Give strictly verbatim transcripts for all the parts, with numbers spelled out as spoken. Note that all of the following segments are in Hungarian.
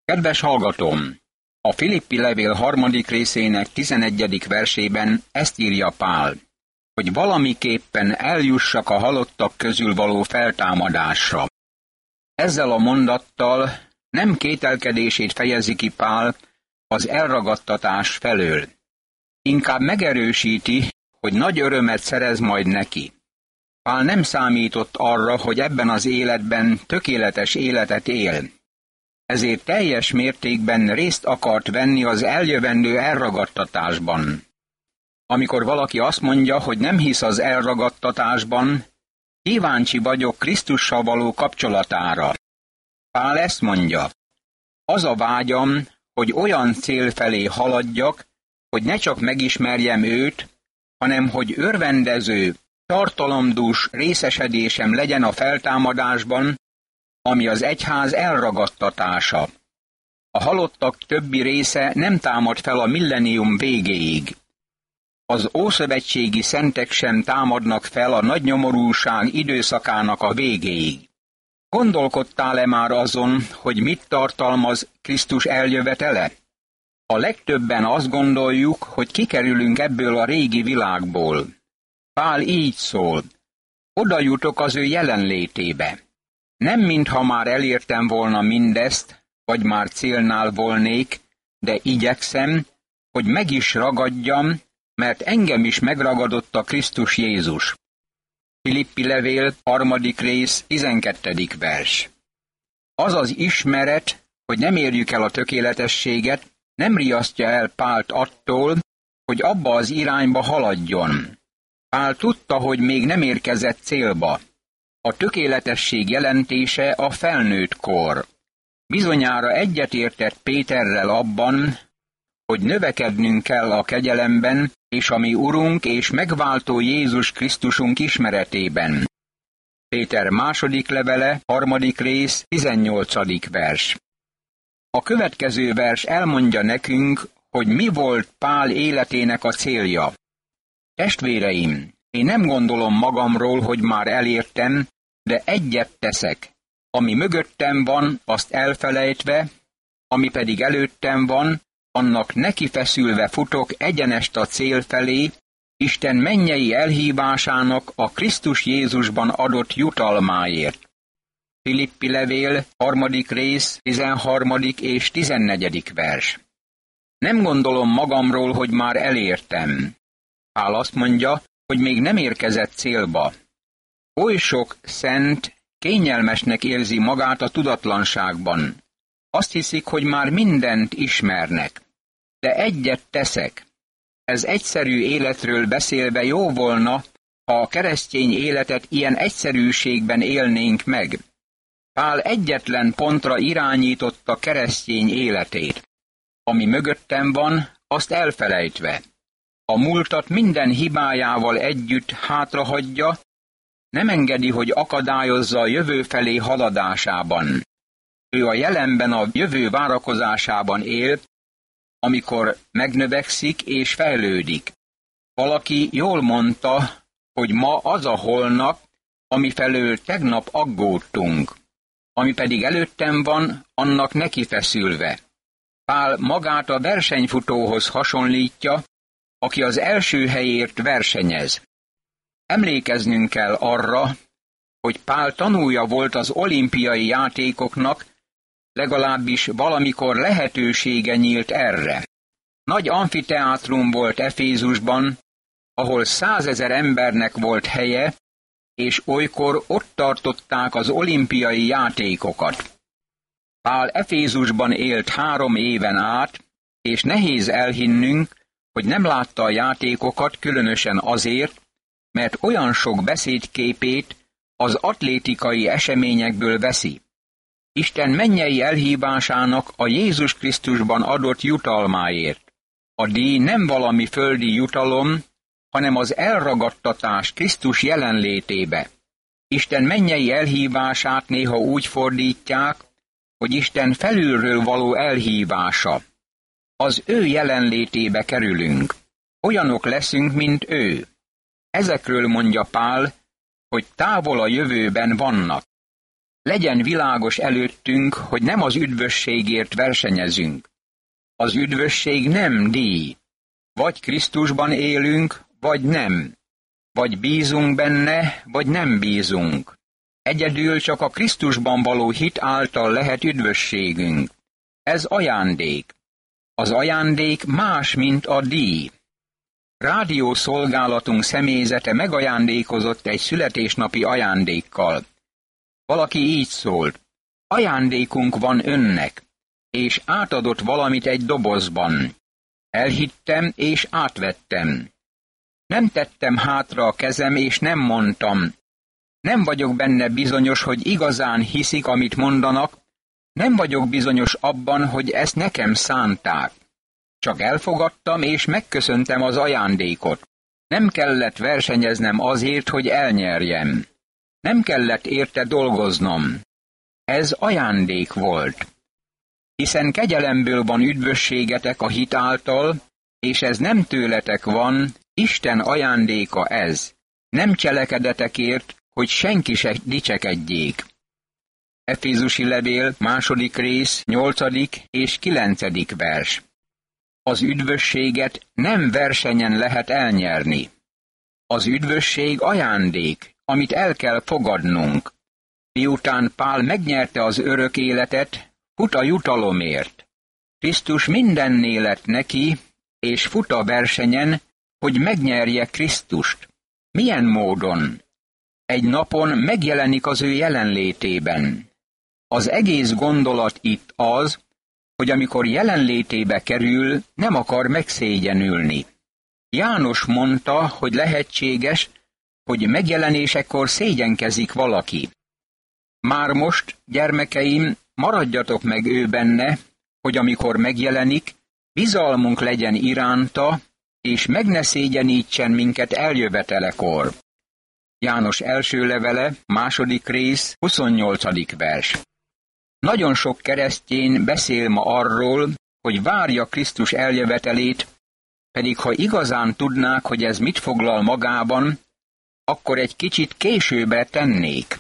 Kedves hallgatóm! A Filippi levél harmadik részének tizenegyedik versében ezt írja Pál, hogy valamiképpen eljussak a halottak közül való feltámadásra. Ezzel a mondattal nem kételkedését fejezi ki Pál az elragadtatás felől. Inkább megerősíti, hogy nagy örömet szerez majd neki. Pál nem számított arra, hogy ebben az életben tökéletes életet él. Ezért teljes mértékben részt akart venni az eljövendő elragadtatásban. Amikor valaki azt mondja, hogy nem hisz az elragadtatásban, kíváncsi vagyok Krisztussal való kapcsolatára. Pál ezt mondja: az a vágyam, hogy olyan cél felé haladjak, hogy ne csak megismerjem őt, hanem hogy örvendező, tartalomdús részesedésem legyen a feltámadásban, ami az egyház elragadtatása. A halottak többi része nem támad fel a millennium végéig. Az ószövetségi szentek sem támadnak fel a nagy nyomorúság időszakának a végéig. Gondolkodtál-e már azon, hogy mit tartalmaz Krisztus eljövetele? A legtöbben azt gondoljuk, hogy kikerülünk ebből a régi világból. Pál így szól: oda jutok az ő jelenlétébe. Nem mintha már elértem volna mindezt, vagy már célnál volnék, de igyekszem, hogy meg is ragadjam, mert engem is megragadott a Krisztus Jézus. Filippi levél, harmadik rész, tizenkettedik vers. Az az ismeret, hogy nem érjük el a tökéletességet, nem riasztja el Pált attól, hogy abba az irányba haladjon. Pál tudta, hogy még nem érkezett célba. A tökéletesség jelentése a felnőtt kor. Bizonyára egyetértett Péterrel abban, hogy növekednünk kell a kegyelemben és a mi Urunk és megváltó Jézus Krisztusunk ismeretében. Péter második levele, harmadik rész, tizennyolcadik vers. A következő vers elmondja nekünk, hogy mi volt Pál életének a célja. Testvéreim, én nem gondolom magamról, hogy már elértem, de egyet teszek. Ami mögöttem van, azt elfelejtve, ami pedig előttem van, annak nekifeszülve futok egyenest a cél felé, Isten mennyei elhívásának a Krisztus Jézusban adott jutalmáért. Filippi levél, harmadik rész, tizenharmadik és tizennegyedik vers. Nem gondolom magamról, hogy már elértem. Pál azt mondja, hogy még nem érkezett célba. Oly sok szent, kényelmesnek érzi magát a tudatlanságban. Azt hiszik, hogy már mindent ismernek. De egyet teszek. Ez egyszerű életről beszélve jó volna, ha a keresztény életet ilyen egyszerűségben élnénk meg. Pál egyetlen pontra irányította keresztény életét. Ami mögöttem van, azt elfelejtve. A múltat minden hibájával együtt hátrahagyja, nem engedi, hogy akadályozza a jövő felé haladásában. Ő a jelenben a jövő várakozásában él, amikor megnövekszik és fejlődik. Valaki jól mondta, hogy ma az a holnap, amifelől tegnap aggódtunk, ami pedig előttem van, annak nekifeszülve. Pál magát a versenyfutóhoz hasonlítja, aki az első helyért versenyez. Emlékeznünk kell arra, hogy Pál tanúja volt az olimpiai játékoknak, legalábbis valamikor lehetősége nyílt erre. Nagy amfiteátrum volt Efézusban, ahol százezer embernek volt helye, és olykor ott tartották az olimpiai játékokat. Pál Efézusban élt három éven át, és nehéz elhinnünk, hogy nem látta a játékokat különösen azért, mert olyan sok beszédképét az atlétikai eseményekből veszi. Isten mennyei elhívásának a Jézus Krisztusban adott jutalmáért. A díj nem valami földi jutalom, hanem az elragadtatás Krisztus jelenlétébe. Isten mennyei elhívását néha úgy fordítják, hogy Isten felülről való elhívása. Az ő jelenlétébe kerülünk. Olyanok leszünk, mint ő. Ezekről mondja Pál, hogy távol a jövőben vannak. Legyen világos előttünk, hogy nem az üdvösségért versenyezünk. Az üdvösség nem díj. Vagy Krisztusban élünk, vagy nem. Vagy bízunk benne, vagy nem bízunk. Egyedül csak a Krisztusban való hit által lehet üdvösségünk. Ez ajándék. Az ajándék más, mint a díj. Rádiószolgálatunk személyzete megajándékozott egy születésnapi ajándékkal. Valaki így szólt: ajándékunk van önnek, és átadott valamit egy dobozban. Elhittem, és átvettem. Nem tettem hátra a kezem, és nem mondtam. Nem vagyok benne bizonyos, hogy igazán hiszik, amit mondanak, nem vagyok bizonyos abban, hogy ezt nekem szánták. Csak elfogadtam, és megköszöntem az ajándékot. Nem kellett versenyeznem azért, hogy elnyerjem. Nem kellett érte dolgoznom. Ez ajándék volt. Hiszen kegyelemből van üdvösségetek a hit által, és ez nem tőletek van, Isten ajándéka ez. Nem cselekedetekért, hogy senki se dicsekedjék. Efézusi levél, második rész, nyolcadik és kilencedik vers. Az üdvösséget nem versenyen lehet elnyerni. Az üdvösség ajándék, amit el kell fogadnunk. Miután Pál megnyerte az örök életet, fut a jutalomért. Krisztus mindenné lett neki, és fut a versenyen, hogy megnyerje Krisztust. Milyen módon? Egy napon megjelenik az ő jelenlétében. Az egész gondolat itt az, hogy amikor jelenlétébe kerül, nem akar megszégyenülni. János mondta, hogy lehetséges, hogy megjelenésekor szégyenkezik valaki. Már most, gyermekeim, maradjatok meg ő benne, hogy amikor megjelenik, bizalmunk legyen iránta, és meg ne szégyenítsen minket eljövetelekor. János első levele, második rész, huszonnyolcadik vers. Nagyon sok keresztény beszél ma arról, hogy várja Krisztus eljövetelét, pedig ha igazán tudnák, hogy ez mit foglal magában, akkor egy kicsit későbbre tennék.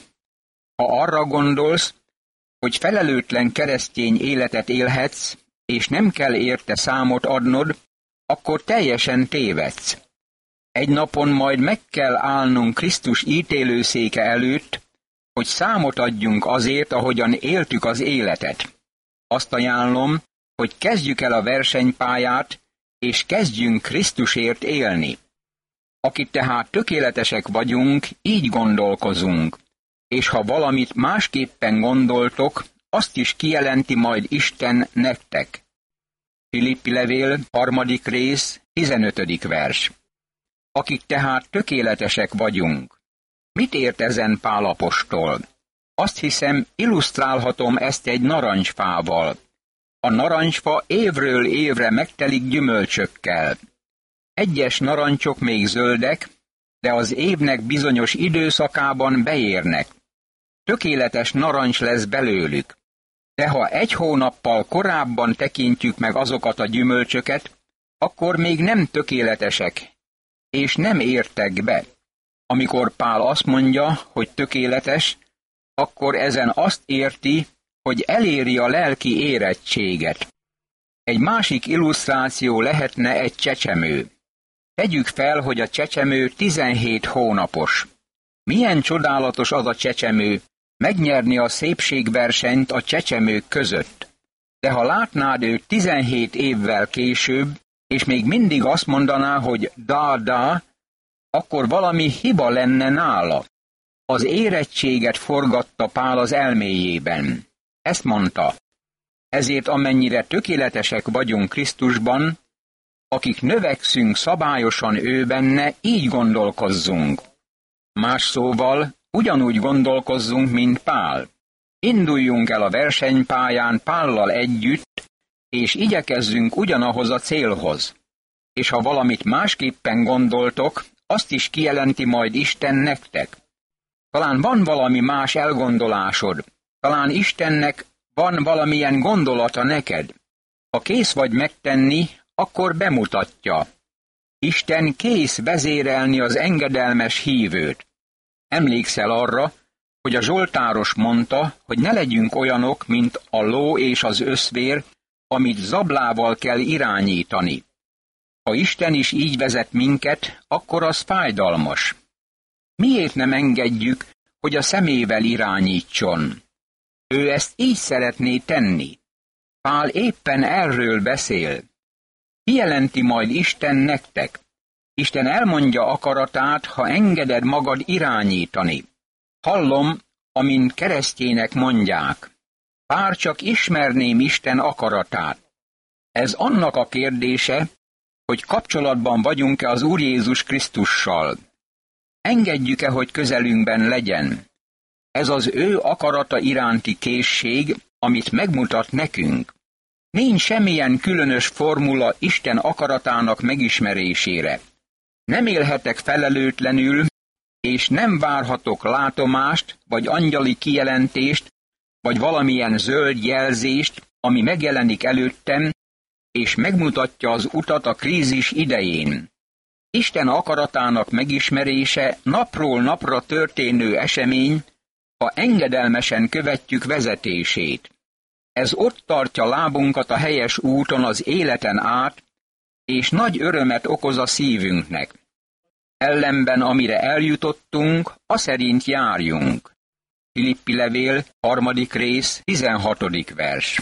Ha arra gondolsz, hogy felelőtlen keresztény életet élhetsz, és nem kell érte számot adnod, akkor teljesen tévedsz. Egy napon majd meg kell állnunk Krisztus ítélőszéke előtt, hogy számot adjunk azért, ahogyan éltük az életet. Azt ajánlom, hogy kezdjük el a versenypályát, és kezdjünk Krisztusért élni. Akik tehát tökéletesek vagyunk, így gondolkozunk, és ha valamit másképpen gondoltok, azt is kijelenti majd Isten nektek. Filippi levél, harmadik rész, tizenötödik vers. Akik tehát tökéletesek vagyunk. Mit ért ezen Pál apostol? Azt hiszem, illusztrálhatom ezt egy narancsfával. A narancsfa évről évre megtelik gyümölcsökkel. Egyes narancsok még zöldek, de az évnek bizonyos időszakában beérnek. Tökéletes narancs lesz belőlük. De ha egy hónappal korábban tekintjük meg azokat a gyümölcsöket, akkor még nem tökéletesek, és nem értek be. Amikor Pál azt mondja, hogy tökéletes, akkor ezen azt érti, hogy eléri a lelki érettséget. Egy másik illusztráció lehetne egy csecsemő. Tegyük fel, hogy a csecsemő tizenhét hónapos. Milyen csodálatos az a csecsemő, megnyerni a szépségversenyt a csecsemők között. De ha látnád őt tizenhét évvel később, és még mindig azt mondaná, hogy da-da, akkor valami hiba lenne nála. Az érettséget forgatta Pál az elméjében. Ezt mondta: ezért amennyire tökéletesek vagyunk Krisztusban, akik növekszünk szabályosan ő benne, így gondolkozzunk. Más szóval, ugyanúgy gondolkozzunk, mint Pál. Induljunk el a versenypályán Pállal együtt, és igyekezzünk ugyanahoz a célhoz. És ha valamit másképpen gondoltok, azt is kijelenti majd Isten nektek. Talán van valami más elgondolásod, talán Istennek van valamilyen gondolata neked. Ha kész vagy megtenni, akkor bemutatja. Isten kész vezérelni az engedelmes hívőt. Emlékszel arra, hogy a zsoltáros mondta, hogy ne legyünk olyanok, mint a ló és az öszvér, amit zablával kell irányítani. Ha Isten is így vezet minket, akkor az fájdalmas. Miért nem engedjük, hogy a szemével irányítson? Ő ezt így szeretné tenni. Pál éppen erről beszél. Kijelenti majd Isten nektek. Isten elmondja akaratát, ha engeded magad irányítani. Hallom, amint keresztjének mondják. Bár csak ismerném Isten akaratát. Ez annak a kérdése, hogy kapcsolatban vagyunk-e az Úr Jézus Krisztussal. Engedjük-e, hogy közelünkben legyen? Ez az ő akarata iránti készség, amit megmutat nekünk. Nincs semmilyen különös formula Isten akaratának megismerésére. Nem élhetek felelőtlenül, és nem várhatok látomást, vagy angyali kijelentést, vagy valamilyen zöld jelzést, ami megjelenik előttem, és megmutatja az utat a krízis idején. Isten akaratának megismerése napról napra történő esemény, ha engedelmesen követjük vezetését. Ez ott tartja lábunkat a helyes úton az életen át, és nagy örömet okoz a szívünknek. Ellenben, amire eljutottunk, aszerint járjunk. Filippi levél, harmadik rész, tizenhatodik vers.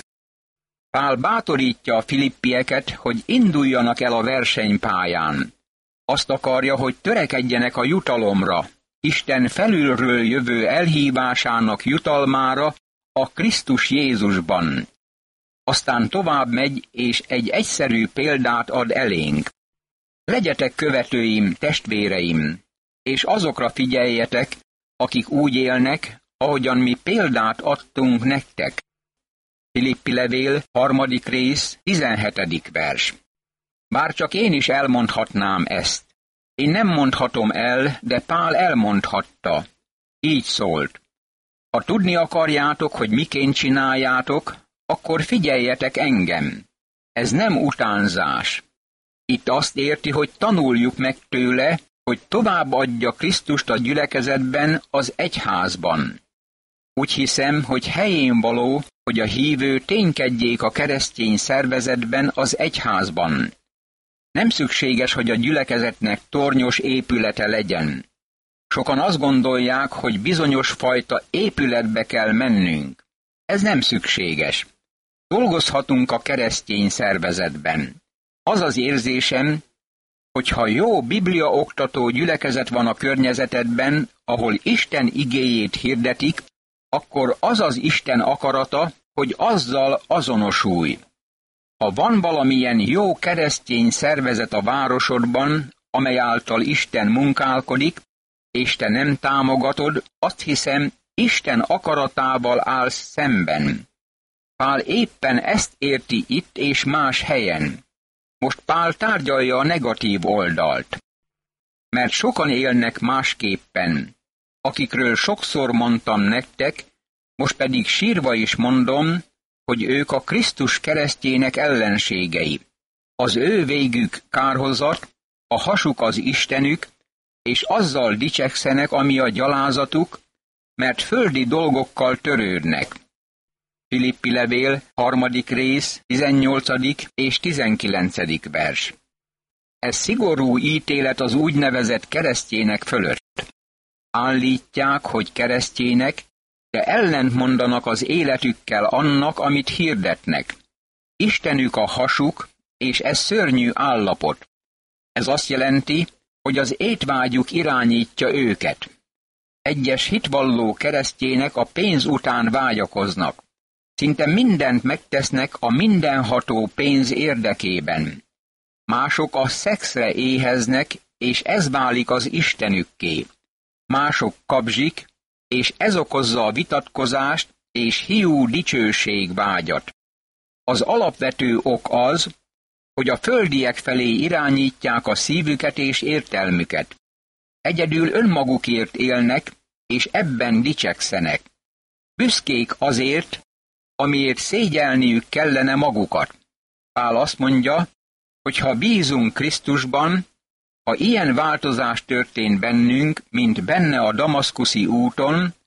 Pál bátorítja a filippieket, hogy induljanak el a versenypályán. Azt akarja, hogy törekedjenek a jutalomra, Isten felülről jövő elhívásának jutalmára a Krisztus Jézusban. Aztán tovább megy, és egy egyszerű példát ad elénk. Legyetek követőim, testvéreim, és azokra figyeljetek, akik úgy élnek, ahogyan mi példát adtunk nektek. Filippi levél, harmadik rész, tizenhetedik vers. Bár csak én is elmondhatnám ezt. Én nem mondhatom el, de Pál elmondhatta. Így szólt. Ha tudni akarjátok, hogy miként csináljátok, akkor figyeljetek engem. Ez nem utánzás. Itt azt érti, hogy tanuljuk meg tőle, hogy továbbadja Krisztust a gyülekezetben, az egyházban. Úgy hiszem, hogy helyén való, hogy a hívő ténykedjék a keresztény szervezetben, az egyházban. Nem szükséges, hogy a gyülekezetnek tornyos épülete legyen. Sokan azt gondolják, hogy bizonyos fajta épületbe kell mennünk. Ez nem szükséges. Dolgozhatunk a keresztény szervezetben. Az az érzésem, hogyha jó bibliaoktató gyülekezet van a környezetedben, ahol Isten igéjét hirdetik, akkor az az Isten akarata, hogy azzal azonosulj. Ha van valamilyen jó keresztény szervezet a városodban, amely által Isten munkálkodik, és te nem támogatod, azt hiszem, Isten akaratával állsz szemben. Pál éppen ezt érti itt és más helyen. Most Pál tárgyalja a negatív oldalt. Mert sokan élnek másképpen, akikről sokszor mondtam nektek, most pedig sírva is mondom, hogy ők a Krisztus keresztjének ellenségei. Az ő végük kárhozat, a hasuk az Istenük, és azzal dicsekszenek, ami a gyalázatuk, mert földi dolgokkal törődnek. Filippi levél, harmadik rész, tizennyolcadik és tizenkilencedik vers. Ez szigorú ítélet az úgynevezett keresztjének fölött. Állítják, hogy keresztjének, de ellentmondanak az életükkel annak, amit hirdetnek. Istenük a hasuk, és ez szörnyű állapot. Ez azt jelenti, hogy az étvágyuk irányítja őket. Egyes hitvalló keresztjének a pénz után vágyakoznak. Szinte mindent megtesznek a mindenható pénz érdekében. Mások a szexre éheznek, és ez válik az istenükké. Mások kabzsik, és ez okozza a vitatkozást és hiú dicsőségvágyat. Az alapvető ok az, hogy a földiek felé irányítják a szívüket és értelmüket. Egyedül önmagukért élnek, és ebben dicsekszenek. Büszkék azért, amiért szégyelniük kellene magukat. Pál azt mondja, hogy ha bízunk Krisztusban, ha ilyen változás történt bennünk, mint benne a damaszkuszi úton,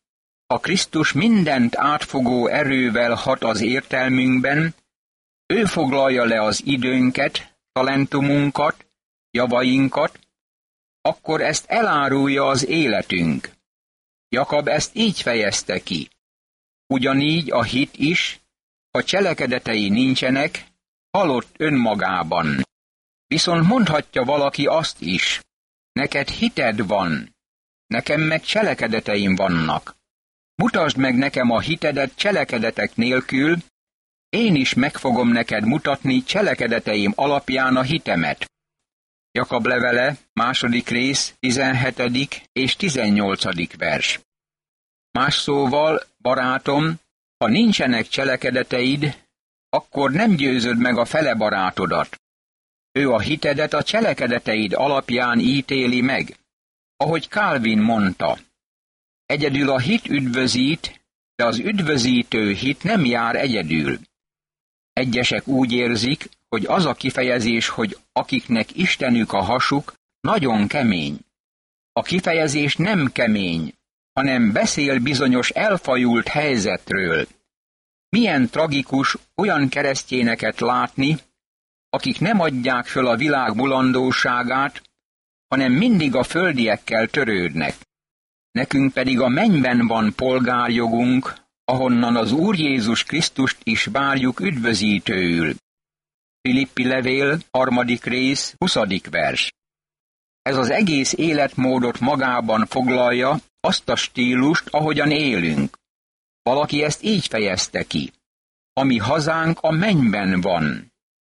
Ha Krisztus mindent átfogó erővel hat az értelmünkben, ő foglalja le az időnket, talentumunkat, javainkat, akkor ezt elárulja az életünk. Jakab ezt így fejezte ki. Ugyanígy a hit is, ha cselekedetei nincsenek, halott önmagában. Viszont mondhatja valaki azt is, neked hited van, nekem meg cselekedeteim vannak. Mutasd meg nekem a hitedet cselekedetek nélkül, én is meg fogom neked mutatni cselekedeteim alapján a hitemet. Jakab levele, második rész, tizenhetedik és tizennyolcadik vers. Más szóval, barátom, ha nincsenek cselekedeteid, akkor nem győzöd meg a fele barátodat. Ő a hitedet a cselekedeteid alapján ítéli meg. Ahogy Calvin mondta, egyedül a hit üdvözít, de az üdvözítő hit nem jár egyedül. Egyesek úgy érzik, hogy az a kifejezés, hogy akiknek Istenük a hasuk, nagyon kemény. A kifejezés nem kemény, hanem beszél bizonyos elfajult helyzetről. Milyen tragikus olyan keresztényeket látni, akik nem adják föl a világ mulandóságát, hanem mindig a földiekkel törődnek. Nekünk pedig a mennyben van polgárjogunk, ahonnan az Úr Jézus Krisztust is várjuk üdvözítőül. Filippi levél, harmadik rész, huszadik vers. Ez az egész életmódot magában foglalja, azt a stílust, ahogyan élünk. Valaki ezt így fejezte ki. A mi hazánk a mennyben van.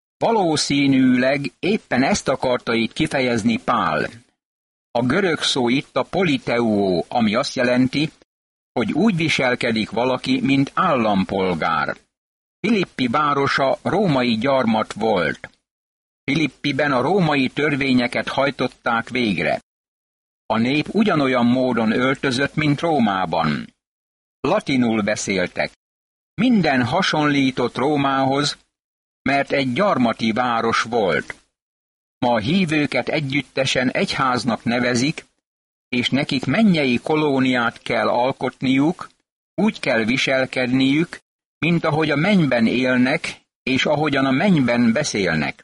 Valószínűleg éppen ezt akarta itt kifejezni Pál. A görög szó itt a politeuó, ami azt jelenti, hogy úgy viselkedik valaki, mint állampolgár. Filippi városa római gyarmat volt. Filippiben a római törvényeket hajtották végre. A nép ugyanolyan módon öltözött, mint Rómában. Latinul beszéltek. Minden hasonlított Rómához, mert egy gyarmati város volt. Ma a hívőket együttesen egyháznak nevezik, és nekik mennyei kolóniát kell alkotniuk, úgy kell viselkedniük, mint ahogy a mennyben élnek, és ahogyan a mennyben beszélnek.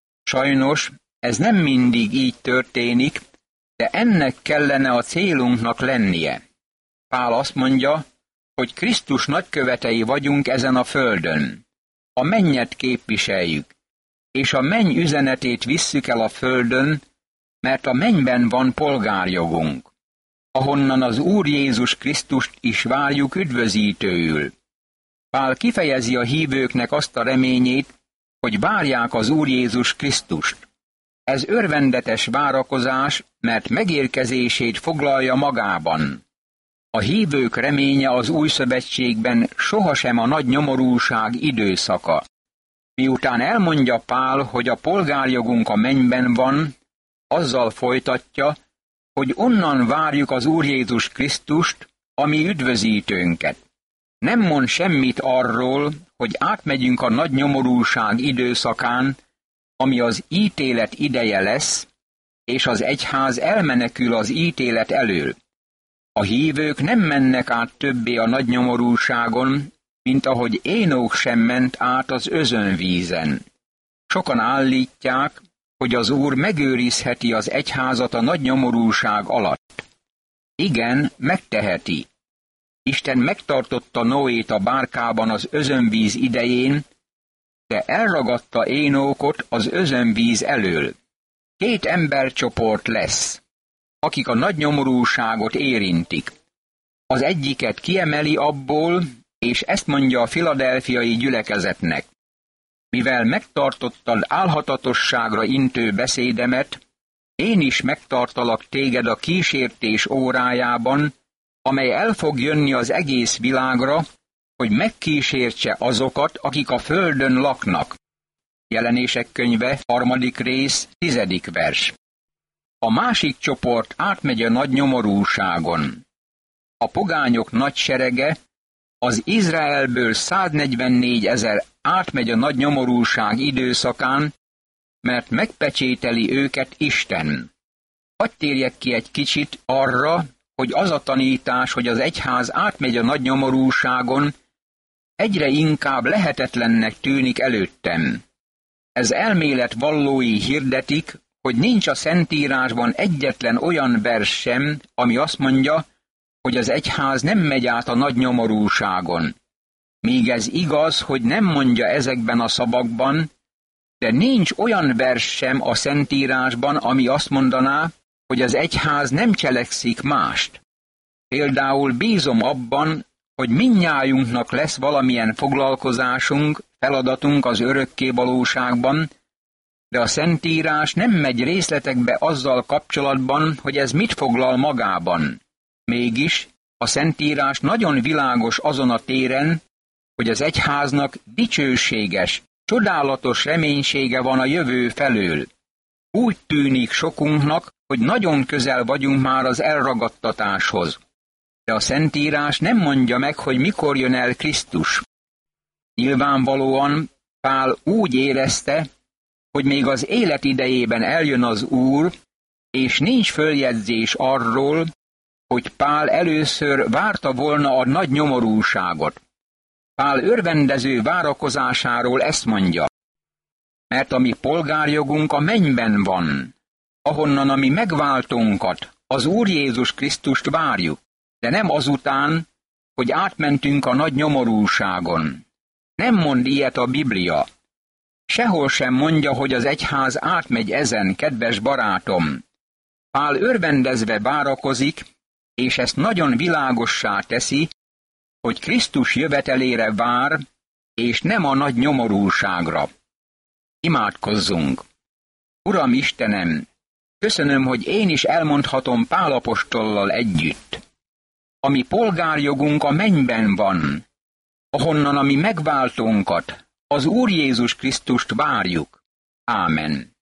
Sajnos ez nem mindig így történik, de ennek kellene a célunknak lennie. Pál azt mondja, hogy Krisztus nagykövetei vagyunk ezen a földön. A mennyet képviseljük, és a menny üzenetét visszük el a földön, mert a mennyben van polgárjogunk, ahonnan az Úr Jézus Krisztust is várjuk üdvözítőül. Pál kifejezi a hívőknek azt a reményét, hogy várják az Úr Jézus Krisztust. Ez örvendetes várakozás, mert megérkezését foglalja magában. A hívők reménye az új szövetségben sohasem a nagy nyomorúság időszaka. Miután elmondja Pál, hogy a polgárjogunk a mennyben van, azzal folytatja, hogy onnan várjuk az Úr Jézus Krisztust, ami üdvözítőnket. Nem mond semmit arról, hogy átmegyünk a nagy nyomorúság időszakán, ami az ítélet ideje lesz, és az egyház elmenekül az ítélet elől. A hívők nem mennek át többé a nagy nyomorúságon, mint ahogy Énok sem ment át az özönvízen. Sokan állítják, hogy az Úr megőrizheti az egyházat a nagy nyomorúság alatt. Igen, megteheti. Isten megtartotta Noét a bárkában az özönvíz idején, de elragadta Énokot az özönvíz elől. Két embercsoport lesz, akik a nagy nyomorúságot érintik. Az egyiket kiemeli abból, és ezt mondja a filadelfiai gyülekezetnek. Mivel megtartottad álhatatosságra intő beszédemet, én is megtartalak téged a kísértés órájában, amely el fog jönni az egész világra, hogy megkísértse azokat, akik a földön laknak. Jelenések könyve, harmadik rész, tizedik vers. A másik csoport átmegy a nagy nyomorúságon. A pogányok nagy serege, az Izraelből száznegyvennégy ezer átmegy a nagy nyomorúság időszakán, mert megpecsételi őket Isten. Hadd térjek ki egy kicsit arra, hogy az a tanítás, hogy az egyház átmegy a nagy nyomorúságon, egyre inkább lehetetlennek tűnik előttem. Ez elmélet vallói hirdetik, hogy nincs a Szentírásban egyetlen olyan vers sem, ami azt mondja, hogy az egyház nem megy át a nagy nyomorúságon. Míg ez igaz, hogy nem mondja ezekben a szavakban, de nincs olyan vers sem a Szentírásban, ami azt mondaná, hogy az egyház nem cselekszik mást. Például bízom abban, hogy mindnyájunknak lesz valamilyen foglalkozásunk, feladatunk az örökké valóságban, de a Szentírás nem megy részletekbe azzal kapcsolatban, hogy ez mit foglal magában. Mégis a Szentírás nagyon világos azon a téren, hogy az egyháznak dicsőséges, csodálatos reménysége van a jövő felől. Úgy tűnik sokunknak, hogy nagyon közel vagyunk már az elragadtatáshoz. De a Szentírás nem mondja meg, hogy mikor jön el Krisztus. Nyilvánvalóan Pál úgy érezte, hogy még az élet idejében eljön az Úr, és nincs följegyzés arról, hogy Pál először várta volna a nagy nyomorúságot. Pál örvendező várakozásáról ezt mondja: mert a mi polgárjogunk a mennyben van, ahonnan a mi megváltónkat, az Úr Jézus Krisztust várjuk, de nem azután, hogy átmentünk a nagy nyomorúságon. Nem mond ilyet a Biblia. Sehol sem mondja, hogy az egyház átmegy ezen, kedves barátom. Pál örvendezve várakozik, és ezt nagyon világossá teszi, hogy Krisztus jövetelére vár, és nem a nagy nyomorúságra. Imádkozzunk! Uram Istenem, köszönöm, hogy én is elmondhatom Pál apostollal együtt. A mi polgárjogunk a mennyben van, ahonnan a mi megváltónkat, az Úr Jézus Krisztust várjuk. Ámen.